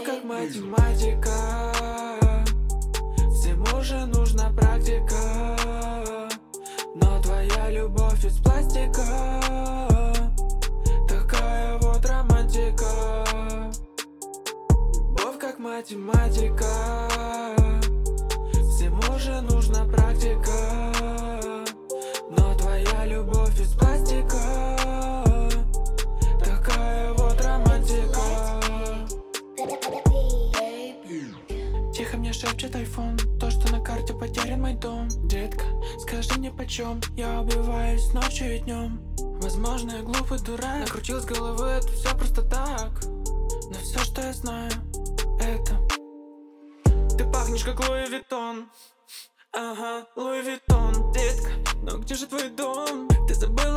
Любовь как математика, всему же нужна практика. Но твоя любовь из пластика, такая вот романтика. Любовь как математика, всему же нужна практика. Но твоя любовь из пластика, такая вот романтика. Тихо мне шепчет айфон, то, что на карте потерян мой дом. Детка, скажи мне почем я убиваюсь ночью и днем. Возможно, я глупый дурак, накрутил с головы это все просто так. Но все, что я знаю, это ты пахнешь как Луи Виттон. Ага, Луи Виттон. Детка, но где же твой дом? Ты забыла